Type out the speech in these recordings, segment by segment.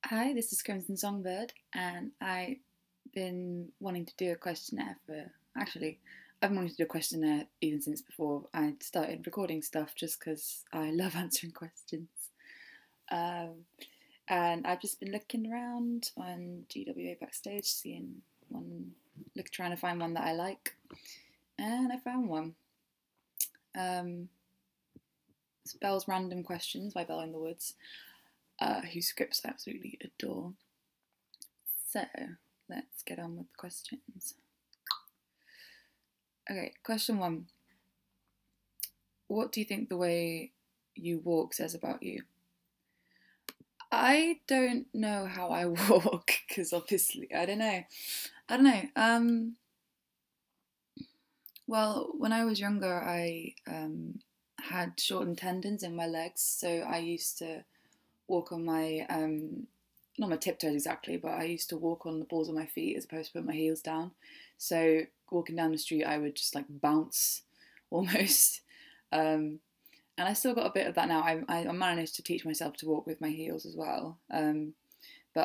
Hi, this is Crimson Songbird, and I've been wanting to do a questionnaire I've been wanting to do a questionnaire even since before I started recording stuff just because I love answering questions. Um, and I've just been looking around on GWA Backstage, seeing trying to find one that I like, and I found one. It's Belle's Random Questions by Belle in the Woods, whose scripts I absolutely adore. So let's get on with the questions. Okay, question one. What do you think the way you walk says about you? I don't know how I walk because obviously I don't know. I don't know. Well, when I was younger, I had shortened tendons in my legs, so I used to walk on my not my tiptoes exactly, but I used to walk on the balls of my feet as opposed to put my heels down. So walking down the street, I would just like bounce almost. Um, and I still got a bit of that now. I managed to teach myself to walk with my heels as well. But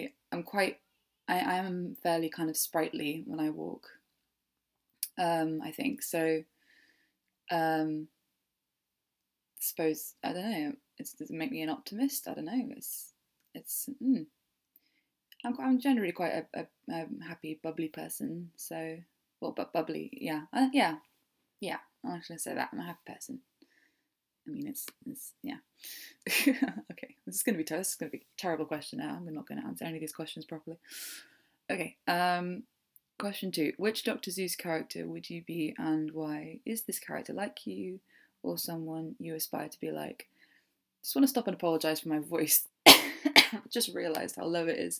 I am fairly kind of sprightly when I walk. I think so. Um, suppose I don't know. Does it make me an optimist? I don't know. It's. I'm generally quite a happy, bubbly person. So, well, but bubbly, yeah, yeah. I'm just gonna say that I'm a happy person. I mean, it's yeah. Okay, this is gonna be tough. This is gonna be a terrible question now. I'm not gonna answer any of these questions properly. Okay. Question two: which Doctor Seuss character would you be, and why? Is this character like you, or someone you aspire to be like? Just want to stop and apologise for my voice. Just realised how low it is.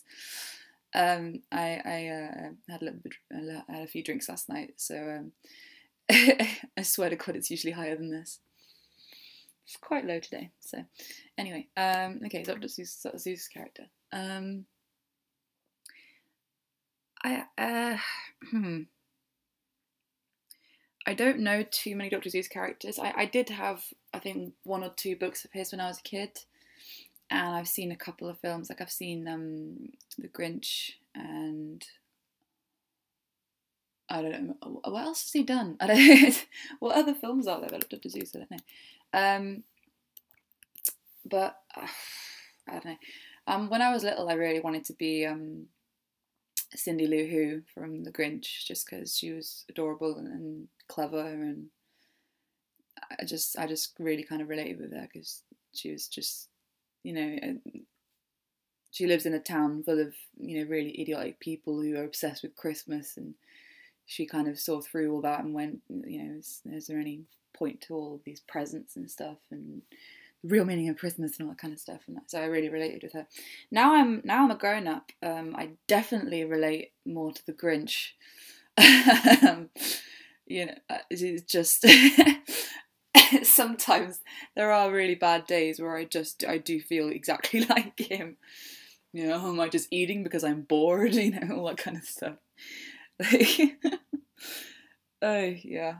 I had I had a few drinks last night, so I swear to God, it's usually higher than this. It's quite low today. So, anyway, okay, Dr. Seuss character. I hmm. I don't know too many Doctor Seuss characters. I did have, I think, one or two books of his when I was a kid, and I've seen a couple of films. Like I've seen The Grinch, and I don't know what else has he done. I don't. What other films are there about Doctor Seuss? I don't know. Um, but I don't know. When I was little, I really wanted to be Cindy Lou Who from The Grinch, just because she was adorable and clever, and I just really kind of related with her because she was just, you know, she lives in a town full of really idiotic people who are obsessed with Christmas, and she kind of saw through all that and went, is there any point to all of these presents and stuff and the real meaning of Christmas and all that kind of stuff, and so I really related with her. Now I'm a grown up. I definitely relate more to the Grinch. um, it's just sometimes there are really bad days where I do feel exactly like him. Am I just eating because I'm bored? All that kind of stuff. Oh yeah,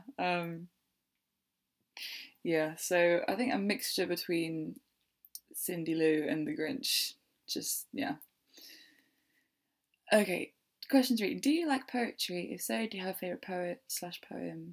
yeah. So I think a mixture between Cindy Lou and the Grinch. Just yeah. Okay. Question three: do you like poetry? If so, do you have a favorite poet slash poem?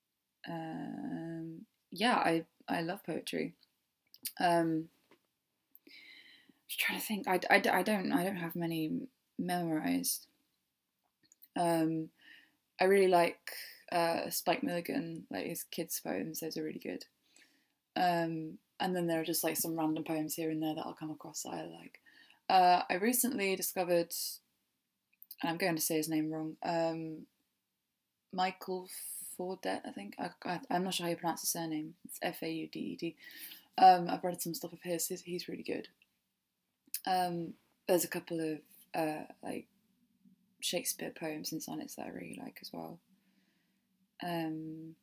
Yeah, I love poetry. Um, just trying to think. I don't have many memorized. Um, I really like Spike Milligan, like his kids' poems. Those are really good. And then there are just like some random poems here and there that I'll come across that I like. I recently discovered, and I'm going to say his name wrong, Michael Faudet, I think. I'm not sure how you pronounce his surname. It's Fauded. I've read some stuff of his. He's really good. There's a couple of like Shakespeare poems and sonnets that I really like as well. Um,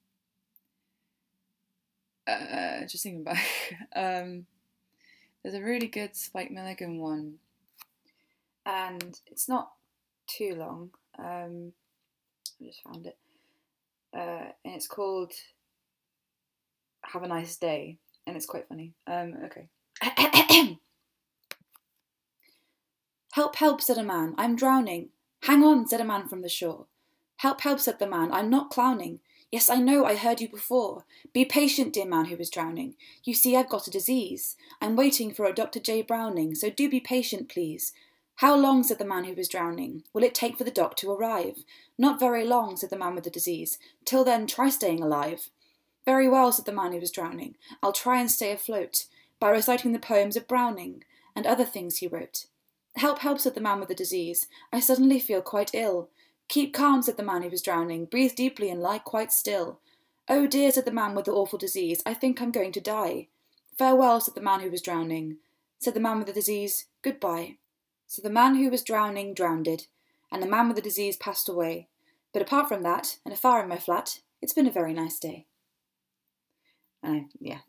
just thinking back, there's a really good Spike Milligan one, and it's not too long. I just found it, and it's called "Have a Nice Day," and it's quite funny. Okay. "Help, help," said a man, "I'm drowning." "Hang on," said a man from the shore. "Help, help," said the man, "I'm not clowning. Yes, I know, I heard you before. Be patient, dear man who was drowning. You see, I've got a disease. I'm waiting for a Dr. J. Browning, so do be patient, please." "How long," said the man who was drowning, "will it take for the doc to arrive?" "Not very long," said the man with the disease. "Till then, try staying alive." "Very well," said the man who was drowning. "I'll try and stay afloat by reciting the poems of Browning and other things he wrote." "Help, help," said the man with the disease. "I suddenly feel quite ill." "Keep calm," said the man who was drowning. "Breathe deeply and lie quite still." "Oh dear," said the man with the awful disease. "I think I'm going to die." "Farewell," said the man who was drowning. Said the man with the disease, "Goodbye." So the man who was drowning drowned, and the man with the disease passed away. But apart from that, and a fire in my flat, it's been a very nice day. Yeah.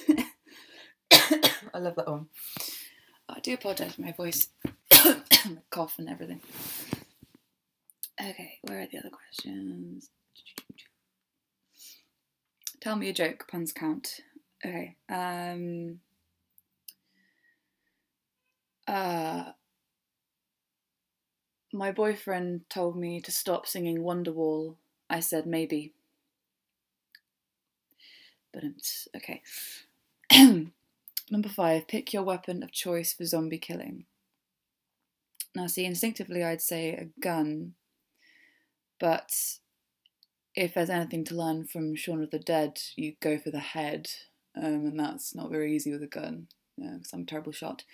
I love that one. I do apologise for my voice, my cough and everything. Okay, where are the other questions? Tell me a joke, puns count. Okay. My boyfriend told me to stop singing Wonderwall. I said maybe. But it's okay. Number 5, pick your weapon of choice for zombie killing. Now, see, instinctively I'd say a gun, but if there's anything to learn from Shaun of the Dead, you go for the head, and that's not very easy with a gun, because I'm a terrible shot.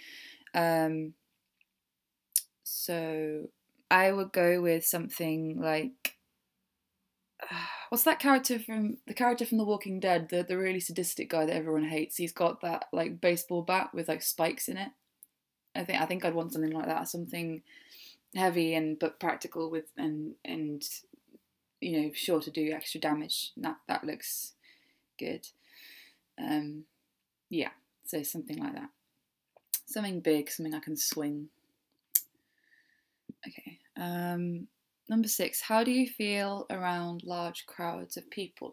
So I would go with something like, what's that character from The Walking Dead, the really sadistic guy that everyone hates? He's got that like baseball bat with like spikes in it. I think I'd want something like that, something heavy but practical with and sure to do extra damage. That looks good. Yeah, so something like that. Something big, something I can swing. Okay. Number 6, how do you feel around large crowds of people?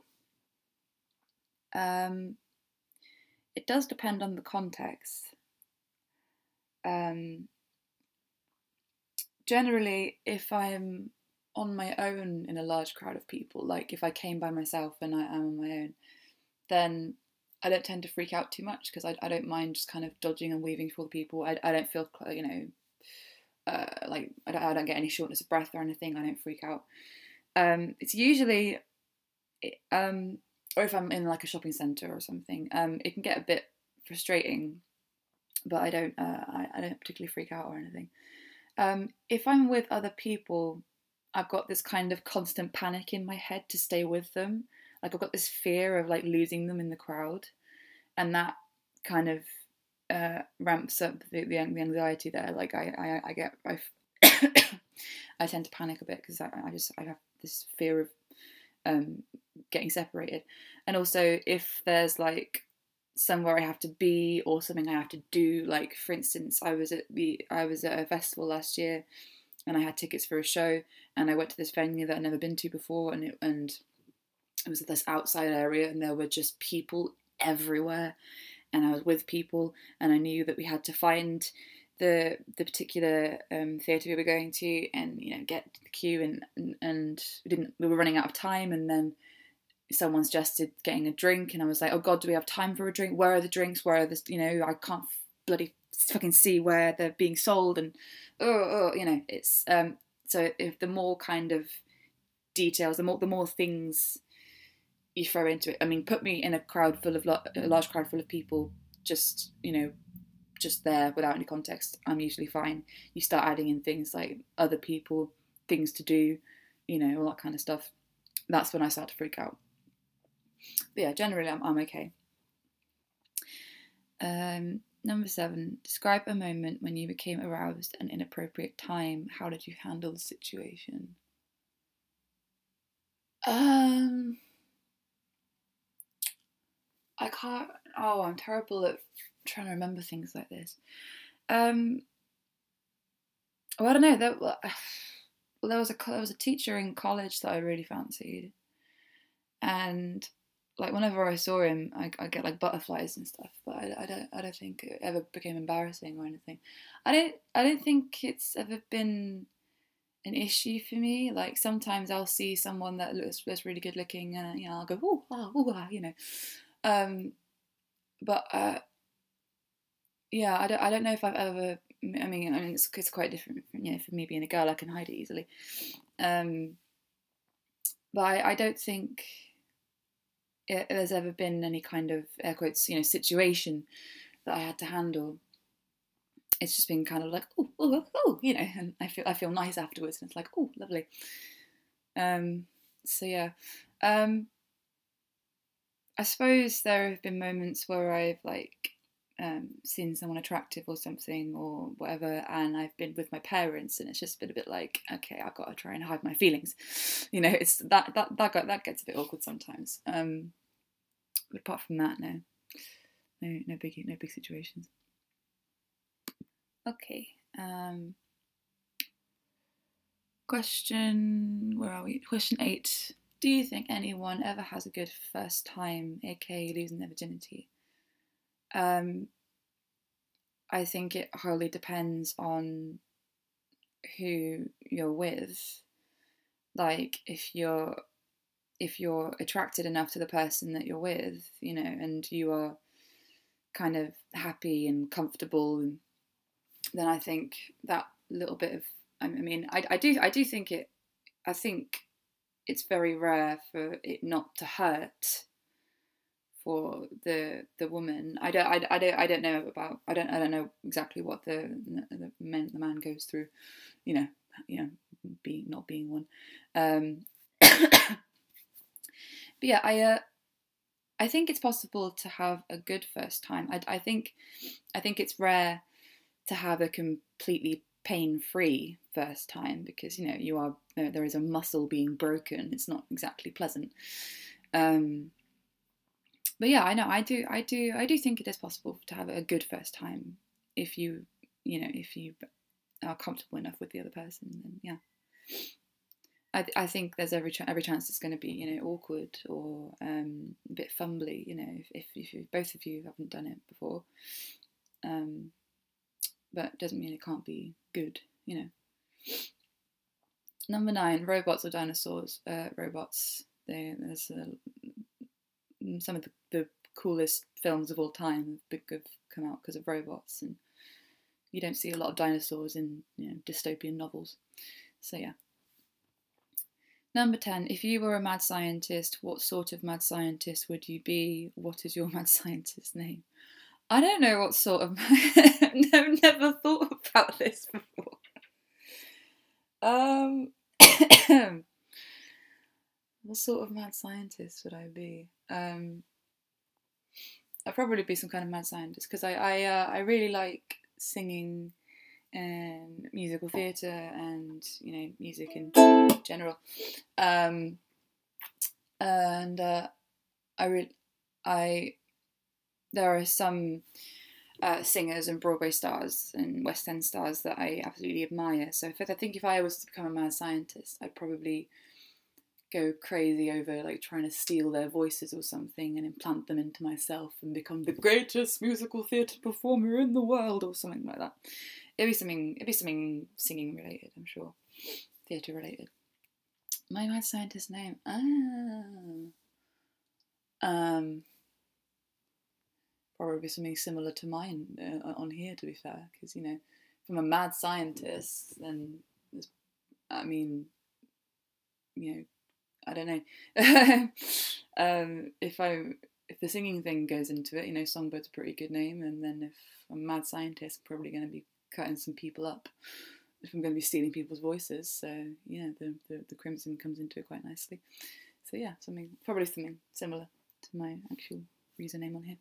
It does depend on the context. Generally, if I'm on my own in a large crowd of people, like if I came by myself and I am on my own, then I don't tend to freak out too much because I don't mind just kind of dodging and weaving through all the people. I don't feel, like I don't get any shortness of breath or anything. I don't freak out. It's usually, or if I'm in like a shopping centre or something, it can get a bit frustrating, but I don't particularly freak out or anything. If I'm with other people, I've got this kind of constant panic in my head to stay with them. Like I've got this fear of like losing them in the crowd, and that kind of ramps up the anxiety there. Like I I tend to panic a bit because I have this fear of getting separated, and also if there's like somewhere I have to be or something I have to do. Like for instance, I was at a festival last year, and I had tickets for a show, and I went to this venue that I'd never been to before, and it was this outside area, and there were just people everywhere, and I was with people, and I knew that we had to find the particular theatre we were going to, and get the queue, and we were running out of time, and then someone suggested getting a drink, and I was like, oh god, do we have time for a drink? Where are the drinks? Where are the, I can't bloody fucking see where they're being sold, and it's so if the more kind of details, the more things you throw into it. I mean, put me in a large crowd full of people, just just there without any context, I'm usually fine. You start adding in things like other people, things to do, all that kind of stuff. That's when I start to freak out. But yeah, generally I'm okay. Number 7, describe a moment when you became aroused at an inappropriate time. How did you handle the situation? I can't. Oh, I'm terrible at trying to remember things like this. Well, I don't know. There was a teacher in college that I really fancied, and like whenever I saw him, I get like butterflies and stuff. But I don't think it ever became embarrassing or anything. I don't think it's ever been an issue for me. Like sometimes I'll see someone that looks really good looking, and you know I'll go oh wow, ooh, ah, you know. But yeah, I don't know if I've ever. I mean, it's quite different. You know, for me being a girl, I can hide it easily. But I don't think there's ever been any kind of air quotes, you know, situation that I had to handle. It's just been kind of like oh, you know, and I feel nice afterwards, and it's like oh, lovely. So yeah, I suppose there have been moments where I've like seen someone attractive or something or whatever, and I've been with my parents, and it's just been a bit like, okay, I've got to try and hide my feelings. You know, it's that gets a bit awkward sometimes. But apart from that, no big situations. Okay. Where are we? Question 8. Do you think anyone ever has a good first time, aka losing their virginity? I think it wholly depends on who you're with. Like if you're attracted enough to the person that you're with, you know, and you are kind of happy and comfortable, and then I think that little bit of I do think it. I think it's very rare for it not to hurt for the woman. I don't know about. I don't know exactly what the man goes through. You know, not being one. But yeah, I think it's possible to have a good first time. I think it's rare to have a completely pain-free first time because you know there is a muscle being broken. It's not exactly pleasant. But yeah, I know I do think it is possible to have a good first time if you are comfortable enough with the other person. Then yeah. I think there's every chance it's going to be awkward or a bit fumbly if both of you haven't done it before, but it doesn't mean it can't be good. Number 9, robots or dinosaurs. Robots. There's some of the coolest films of all time have come out because of robots, and you don't see a lot of dinosaurs in dystopian novels. So yeah. Number 10, if you were a mad scientist, what sort of mad scientist would you be? What is your mad scientist name? I don't know what sort of... I've never thought about this before. What sort of mad scientist would I be? I'd probably be some kind of mad scientist because I really like singing and musical theatre and music in general, and there are some singers and Broadway stars and West End stars that I absolutely admire. So I think if I was to become a mad scientist, I'd probably go crazy over like trying to steal their voices or something and implant them into myself and become the greatest musical theatre performer in the world or something like that. It'd be something singing related, I'm sure. Theatre related. My mad scientist name. Probably something similar to mine on here, to be fair, because if I'm a mad scientist, then I don't know. If the singing thing goes into it, Songbird's a pretty good name, and then if I'm a mad scientist, I'm probably going to be cutting some people up if I'm going to be stealing people's voices. So yeah, the crimson comes into it quite nicely. So yeah, probably something similar to my actual reason name on here.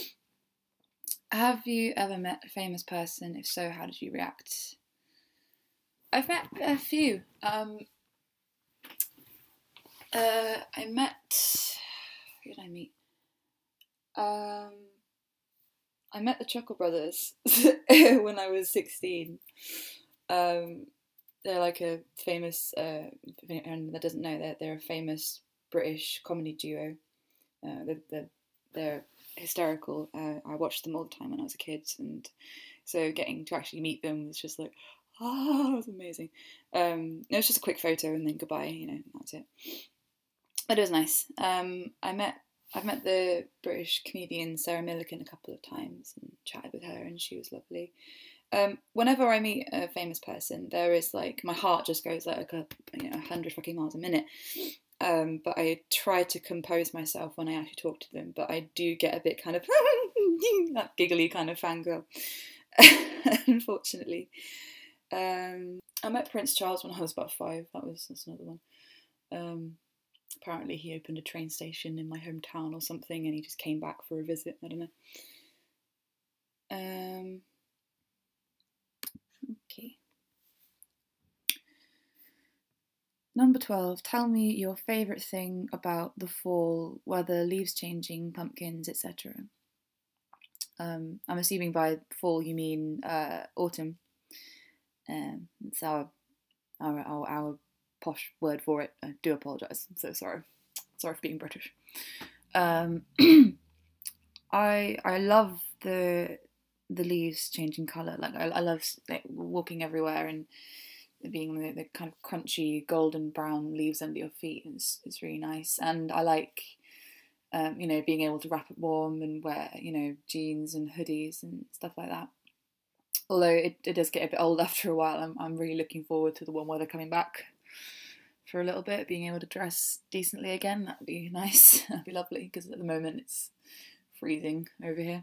Have you ever met a famous person? If so, how did you react? I've met a few. I met... Who did I meet? I met the Chuckle Brothers when I was 16. They're like a famous, if anyone that doesn't know, they're a famous British comedy duo. They're hysterical. I watched them all the time when I was a kid, and so getting to actually meet them was just like, oh, it was amazing. It was just a quick photo and then goodbye, that's it. But it was nice. I've met the British comedian Sarah Millican a couple of times and chatted with her, and she was lovely. Whenever I meet a famous person, there is like, my heart just goes like 100 fucking miles a minute. But I try to compose myself when I actually talk to them. But I do get a bit kind of that giggly kind of fangirl, unfortunately. I met Prince Charles when I was about 5. That's another one. Apparently he opened a train station in my hometown or something, and he just came back for a visit. I don't know. Okay. Number 12. Tell me your favourite thing about the fall, weather, leaves changing, pumpkins, etc. I'm assuming by fall you mean autumn. It's our posh word for it. I do apologise. I'm so sorry. Sorry for being British. I love the leaves changing colour. Like I love walking everywhere and being the kind of crunchy golden brown leaves under your feet. It's really nice, and I like being able to wrap it warm and wear jeans and hoodies and stuff like that. Although it does get a bit old after a while. I'm really looking forward to the warm weather coming back for a little bit, being able to dress decently again. That'd be nice. That'd be lovely, because at the moment it's freezing over here.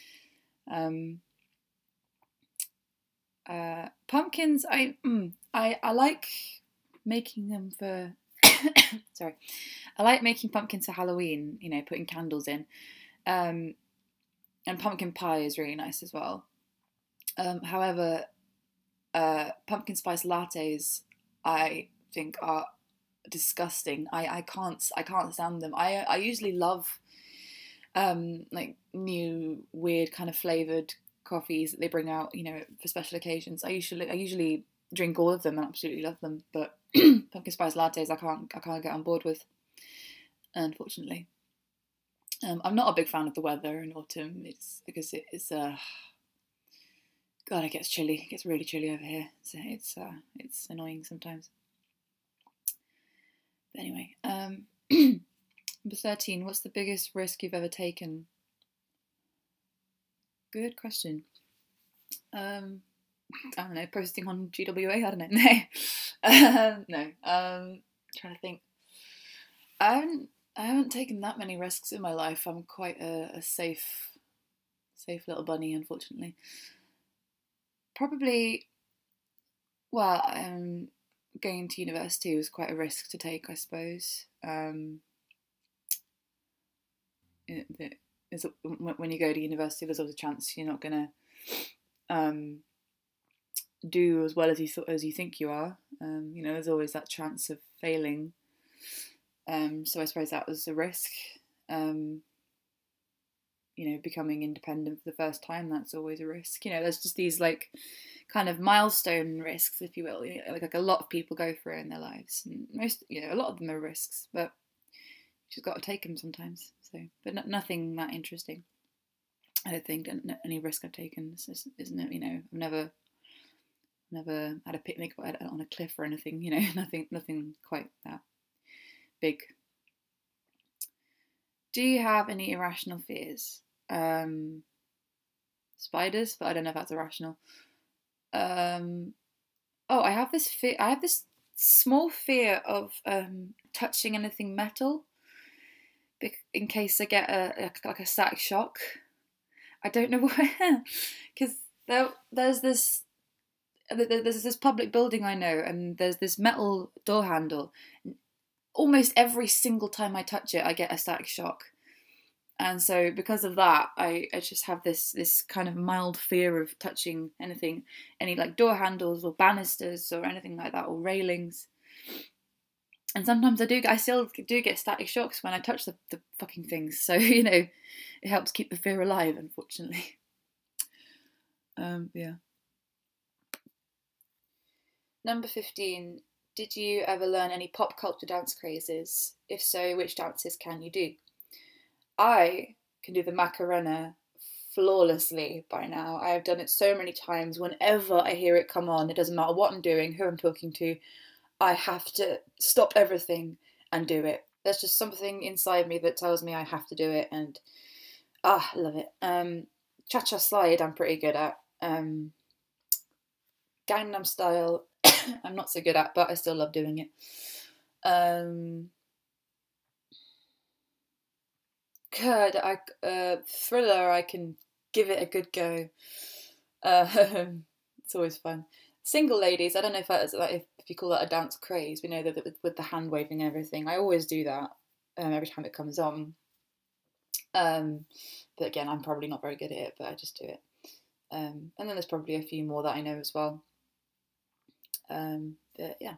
Pumpkins, I like making them for sorry, I like making pumpkins for Halloween, putting candles in, and pumpkin pie is really nice as well. However, pumpkin spice lattes I think are disgusting. I can't stand them. I usually love like new weird kind of flavoured coffees that they bring out, for special occasions. I usually drink all of them and absolutely love them, but pumpkin spice lattes I can't get on board with, unfortunately. I'm not a big fan of the weather in autumn. It's because it's God, it gets chilly. It gets really chilly over here. So it's annoying sometimes. But anyway, number 13. What's the biggest risk you've ever taken? Good question. I don't know. Posting on GWA. I don't know. No. Trying to think. I haven't taken that many risks in my life. I'm quite a safe little bunny, unfortunately. Probably, well, going to university was quite a risk to take, I suppose. When you go to university, there's always a chance you're not going to do as well as you think you are. There's always that chance of failing. So I suppose that was a risk. Becoming independent for the first time, that's always a risk. There's just these like kind of milestone risks, if you will, like a lot of people go through in their lives. And a lot of them are risks, but you just got to take them sometimes. So, but nothing that interesting. I don't think any risk I've taken isn't it. I've never had a picnic on a cliff or anything. Nothing quite that big. Do you have any irrational fears? Spiders, but I don't know if that's irrational. I have this fear. I have this small fear of touching anything metal, in case I get a static shock. I don't know where, because there's this public building I know, and there's this metal door handle. Almost every single time I touch it, I get a static shock. And so because of that, I just have this kind of mild fear of touching anything, any like door handles or banisters or anything like that, or railings. And sometimes I still do get static shocks when I touch the fucking things. So, it helps keep the fear alive, unfortunately. Yeah. Number 15. Did you ever learn any pop culture dance crazes? If so, which dances can you do? I can do the Macarena flawlessly by now. I have done it so many times. Whenever I hear it come on, it doesn't matter what I'm doing, who I'm talking to, I have to stop everything and do it. There's just something inside me that tells me I have to do it, and I love it. Cha-cha slide I'm pretty good at. Gangnam Style I'm not so good at, but I still love doing it. Thriller, I can give it a good go. It's always fun. Single ladies, I don't know if that's like if you call that a dance craze. We know that with the hand waving and everything. I always do that every time it comes on. But again, I'm probably not very good at it, but I just do it. And then there's probably a few more that I know as well. But yeah.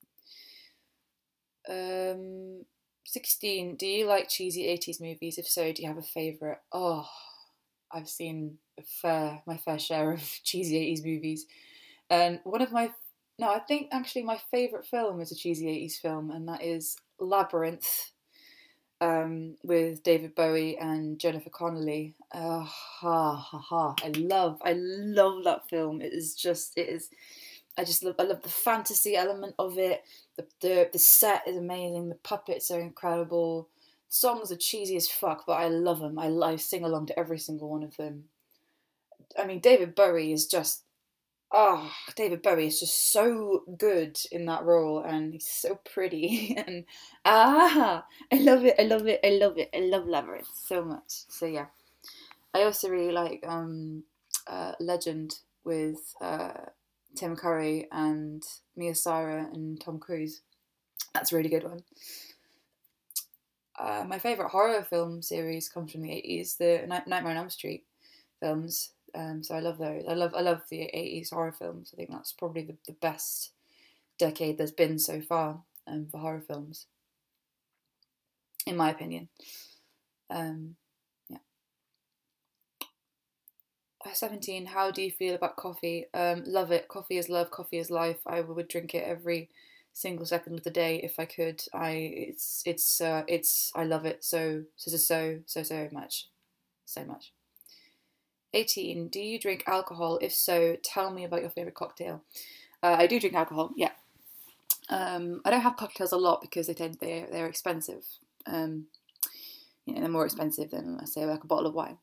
16. Do you like cheesy 80s movies? If so, do you have a favourite? Oh, I've seen my fair share of cheesy 80s movies. And I think actually my favourite film is a cheesy 80s film, and that is Labyrinth, with David Bowie and Jennifer Connelly. I love that film. I love the fantasy element of it. The set is amazing. The puppets are incredible. The songs are cheesy as fuck, but I love them. I sing along to every single one of them. I mean, David Bowie is just so good in that role, and he's so pretty. And I love it. I love Labyrinth so much. So yeah, I also really like Legend with Tim Curry and Mia Sara and Tom Cruise. That's a really good one. My favourite horror film series comes from the 80s, the Nightmare on Elm Street films. So I love those. I love the 80s horror films. I think that's probably the best decade there's been so far for horror films, in my opinion. Yeah. 17. How do you feel about coffee? Love it. Coffee is love. Coffee is life. I would drink it every single second of the day if I could. I love it so much, so much. 18. Do you drink alcohol? If so, tell me about your favourite cocktail. I do drink alcohol, yeah. I don't have cocktails a lot because they're expensive. They're more expensive than, let's say, like a bottle of wine.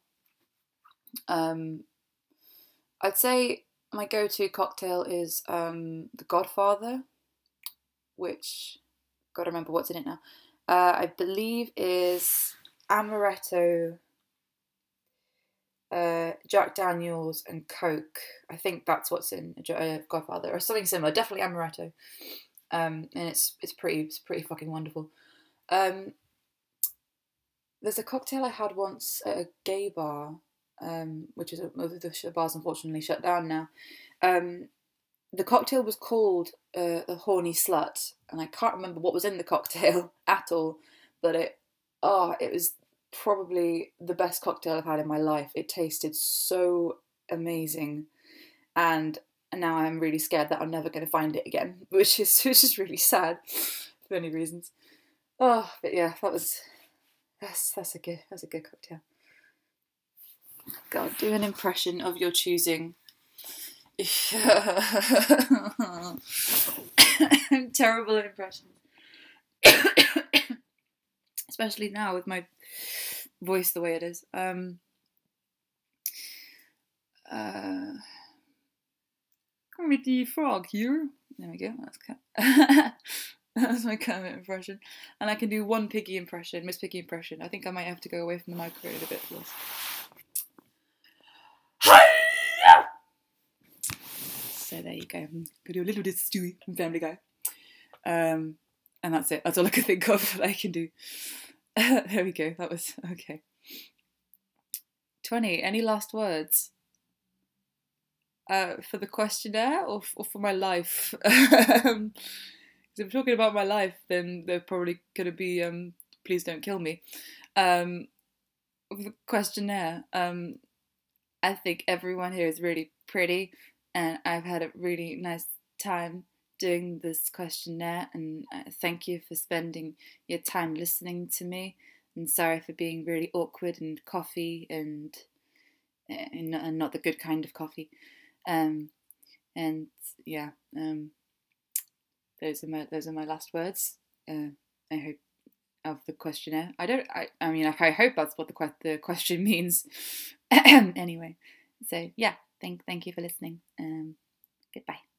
I'd say my go-to cocktail is The Godfather, which, gotta remember what's in it now. I believe is amaretto, Jack Daniels and Coke. I think that's what's in Godfather, or something similar. Definitely amaretto, and it's pretty fucking wonderful. There's a cocktail I had once at a gay bar, which is the bar's unfortunately shut down now. The cocktail was called a horny slut, and I can't remember what was in the cocktail at all, but it was probably the best cocktail I've had in my life. It tasted so amazing, and now I'm really scared that I'm never going to find it again, which is really sad for many reasons. But yeah, that's a good cocktail. God, do an impression of your choosing. I'm terrible at impressions. Especially now with my voice the way it is. Comedy Frog here. There we go. That's my Kermit impression. And I can do one Piggy impression, Miss Piggy impression. I think I might have to go away from the microphone a bit for this. So there you go. I'm gonna do a little bit of Stewie from Family Guy. And that's it. That's all I can think of that I can do. There we go. That was okay. 20. Any last words? For the questionnaire or for my life? Because if I'm talking about my life, then they're probably going to be please don't kill me. For the questionnaire, I think everyone here is really pretty, and I've had a really nice time doing this questionnaire, and thank you for spending your time listening to me. And sorry for being really awkward and coffee and not the good kind of coffee. And yeah, those are my last words. I hope of the questionnaire. I mean, I hope that's what the question means. Anyway, so yeah, thank you for listening. Goodbye.